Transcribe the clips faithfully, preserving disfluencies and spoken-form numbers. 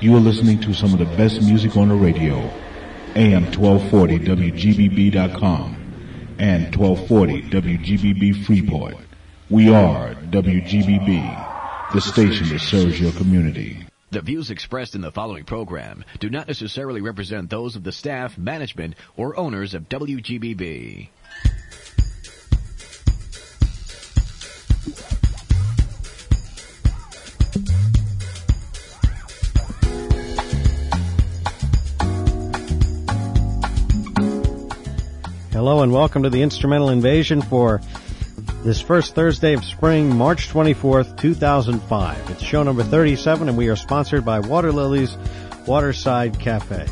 You are listening to some of the best music on the radio. A M twelve forty W G B B dot com and twelve forty W G B B Freeport. We are W G B B, the station that serves your community. The views expressed in the following program do not necessarily represent those of the staff, management, or owners of W G B B. Hello and welcome to the Instrumental Invasion for this first Thursday of spring, March twenty-fourth, two thousand five. It's show number thirty-seven, and we are sponsored by Water Lily's Waterside Cafe.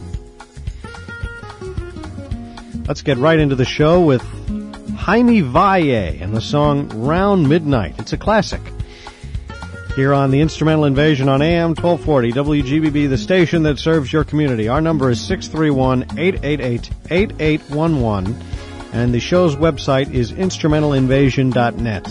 Let's get right into the show with Jaime Valle and the song Round Midnight. It's a classic. Here on the Instrumental Invasion on A M twelve forty W G B B, the station that serves your community. Our number is six three one, eight eight eight, eight eight one one, and the show's website is instrumental invasion dot net.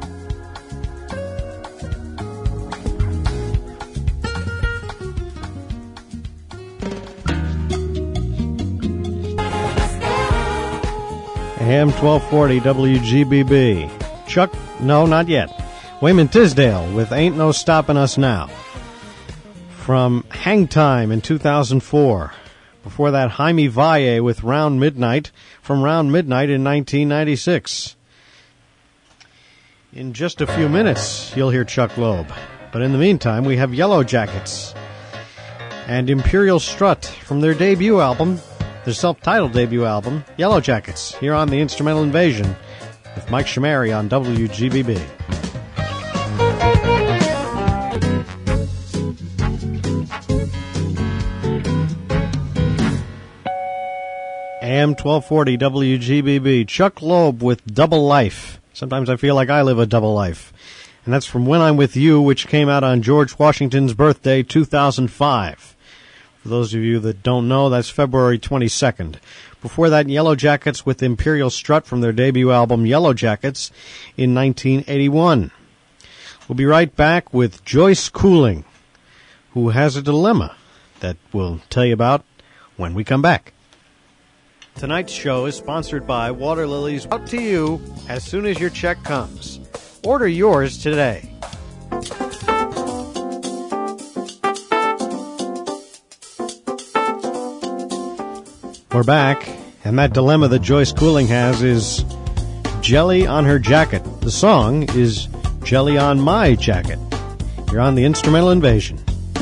A M twelve forty W G B B. Chuck, no, not yet. Wayman Tisdale with Ain't No Stoppin' Us Now. From Hang Time in two thousand four. Before that, Jaime Valle with Round Midnight from Round Midnight in nineteen ninety-six. In just a few minutes, you'll hear Chuck Loeb. But in the meantime, we have Yellow Jackets and Imperial Strut from their debut album, their self-titled debut album, Yellow Jackets, here on the Instrumental Invasion with Mike Shamari on W G B B. A M twelve forty W G B B. Chuck Loeb with Double Life. Sometimes I feel like I live a double life. And that's from When I'm With You, which came out on George Washington's birthday, two thousand five. For those of you that don't know, that's February twenty-second. Before that, Yellow Jackets with Imperial Strut from their debut album, Yellow Jackets, in nineteen eighty-one. We'll be right back with Joyce Cooling, who has a dilemma that we'll tell you about when we come back. Tonight's show is sponsored by Water Lily's, out to you as soon as your check comes. Order yours today. We're back, and that dilemma that Joyce Cooling has is Jelly on Her Jacket. The song is Jelly on My Jacket. You're on the Instrumental Invasion.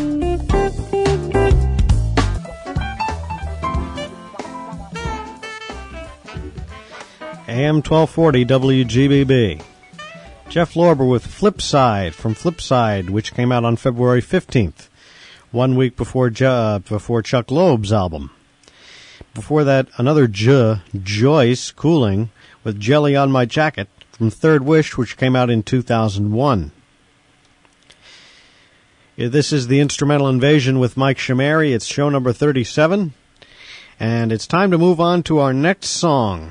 A M twelve forty W G B B. Jeff Lorber with Flipside from Flipside, which came out on February fifteenth, one week before uh, before Chuck Loeb's album. Before that, another J, Joyce Cooling with Jelly on My Jacket from Third Wish, which came out in two thousand one. This is the Instrumental Invasion with Mike Shamari. It's show number thirty-seven, and it's time to move on to our next song.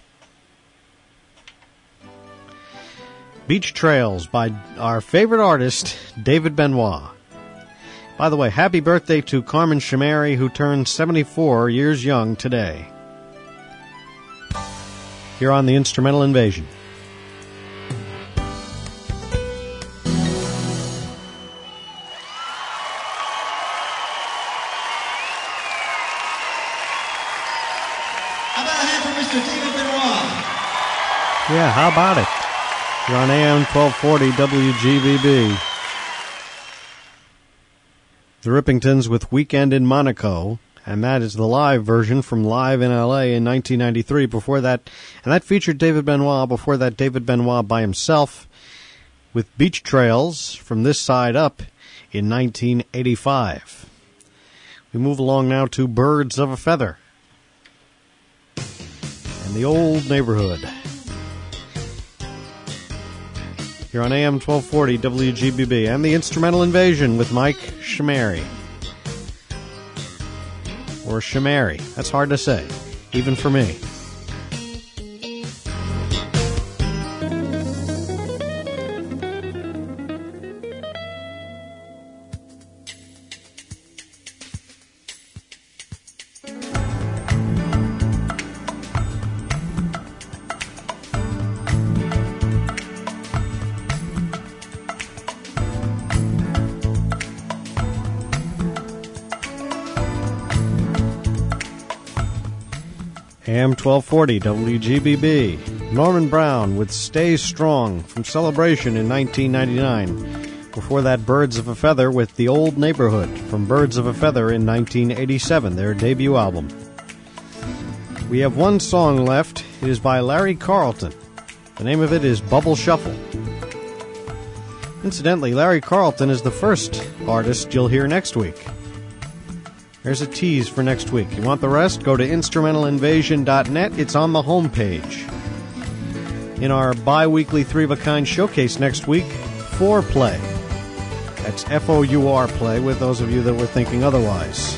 Beach Trails by our favorite artist, David Benoit. By the way, happy birthday to Carmen Shamari, who turned seventy-four years young today. Here on the Instrumental Invasion. How about a hand for Mister David Benoit? Yeah, how about it? You're on A M twelve forty W G B B. The Rippingtons with Weekend in Monaco, and that is the live version from Live in L A in nineteen ninety-three. Before that, and that featured David Benoit. Before that, David Benoit by himself with Beach Trails from This Side Up in nineteen eighty-five. We move along now to Birds of a Feather and the Old Neighborhood. Here on A M twelve forty W G B B and the Instrumental Invasion with Mike Shamari. Or Shamari. That's hard to say, even for me. A M twelve forty W G B B. Norman Brown with Stay Strong from Celebration in nineteen ninety-nine. Before that, Birds of a Feather with The Old Neighborhood from Birds of a Feather in nineteen eighty-seven, their debut album. We have one song left. It is by Larry Carlton. The name of it is Bubble Shuffle. Incidentally, Larry Carlton is the first artist you'll hear next week. There's a tease for next week. You want the rest? Go to instrumental invasion dot net. It's on the homepage. In our bi-weekly three-of-a-kind showcase next week, Fourplay. That's F O U R play, with those of you that were thinking otherwise.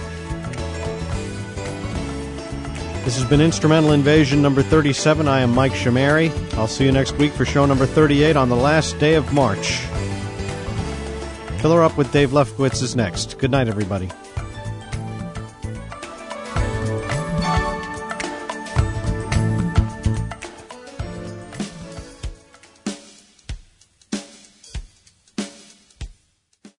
This has been Instrumental Invasion number thirty-seven. I am Mike Shamari. I'll see you next week for show number thirty-eight on the last day of March. Fill her up with Dave Lefkowitz is next. Good night, everybody.